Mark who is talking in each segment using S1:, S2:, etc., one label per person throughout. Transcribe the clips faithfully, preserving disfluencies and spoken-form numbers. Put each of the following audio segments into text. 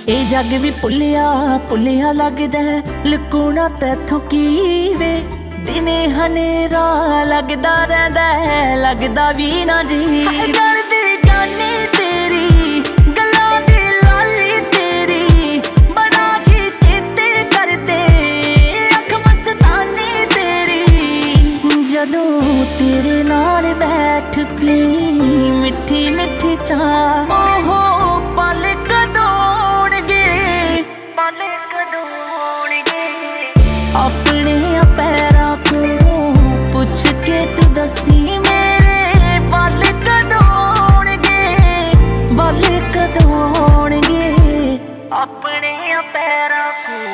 S1: ए जग भी भुलिया भुलिया लगदा लुकूना तैथों की वे दिने हनेरा लगदा रहिंदा लगदा भी ना जी दर्द जानी तेरी गल्लां दी लाली तेरी बड़ा ही चेते करदे अख मस्तानी तेरी जदों तेरे नाल बैठ पीनी मिठी मिठी चाह ओहो पल अपने पैरां कोलों पुछ के तू दसी मेरे बल कदों होणगे बल कदों होणगे अपने पैरां कोलों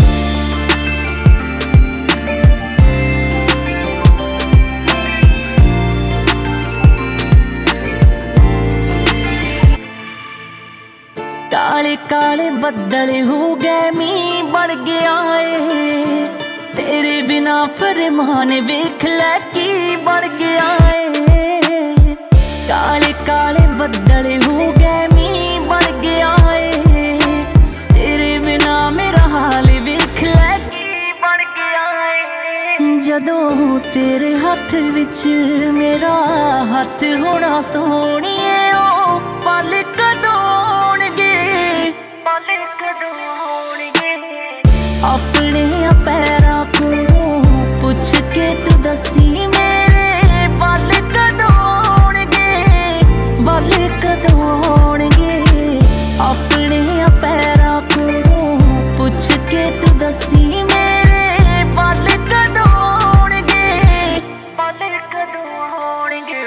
S1: काले काले बदल हो गए मीं बढ़ गया है तेरे बिना फरमान वेख लै की बन गया है काले काले बदल हो गए मीं बन गया है तेरे बिना मेरा हाल वेख लै की बन गया है जदों तेरे हथ विच मेरा हथ होना सोहणिए ओ पल कदों होणगे पल कदों होणगे अपने पैरां कोलों पुछ के तू दसी मेरे बल कदों होणगे बल कदों होणगे अपने पैरां कोलों पुछ के तू दसी मेरे बल कदों होणगे बल कदों होणगे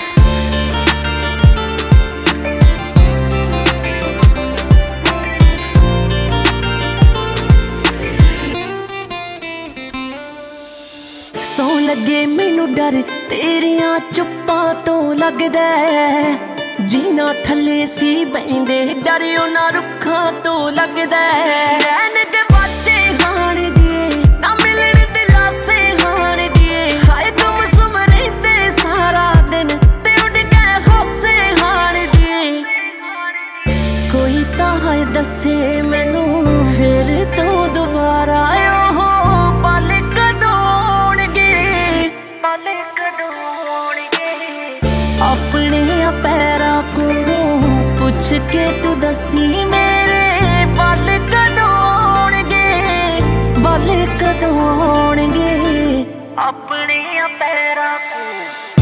S1: सौ लगे मैनू डर तेरिया चुप्पां तो लगदा जीना थले सी बहिंदे डर उन्हां रुखां तो लगदा चैन दे बाचे हाण दिए ना मिलण दिलासे हाण दिए हाय तुम सुम रहिंदे सारा दिन ते उड़ गए हासे हाण दिए कोई तां है दसे मैनू फिर तो दोबारा ओहो पल अपने पैरां कोलों पुछ के तू दसी मेरे बल कदों होणगे बल कदों होणगे अपने पैरां कोलों।